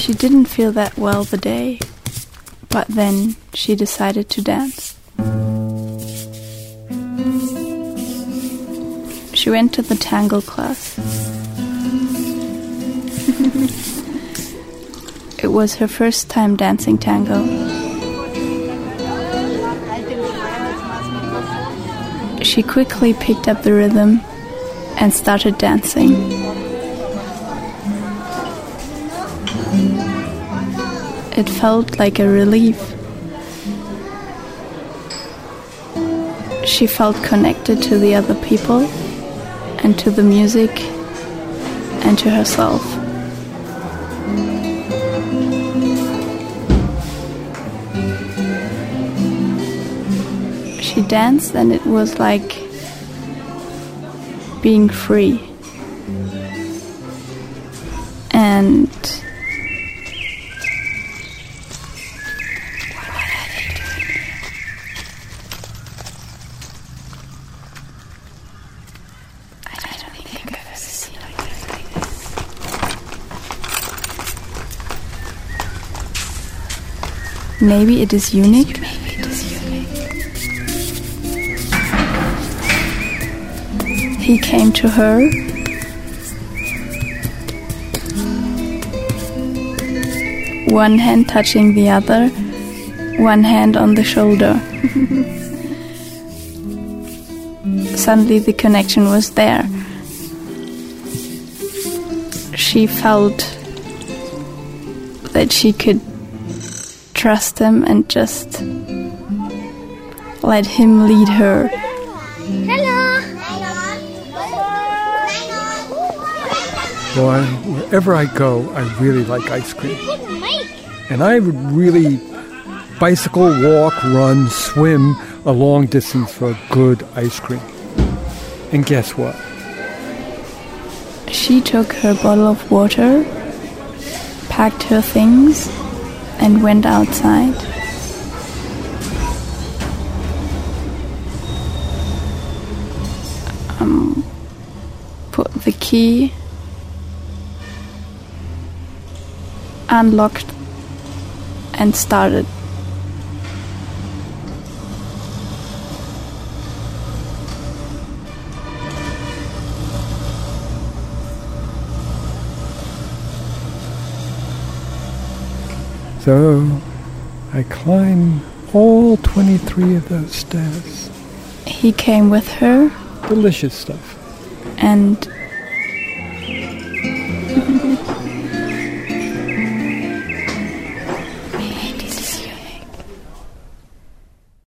She didn't feel that well the day, but then she decided to dance. She went to the tango class. It was her first time dancing tango. She quickly picked up the rhythm and started dancing. It felt like a relief. She felt connected to the other people and to the music and to herself. She danced and it was like being free. And maybe it is unique. He came to her. One hand touching the other, one hand on the shoulder. Suddenly the connection was there. She felt that she could trust him and just let him lead her. Hello. Well, wherever I go, I really like ice cream. And I would really bicycle, walk, run, swim a long distance for good ice cream. And guess what? She took her bottle of water, packed her things, and went outside. Put the key, unlocked, and started. So I climbed all 23 of those stairs. He came with her. Delicious stuff. And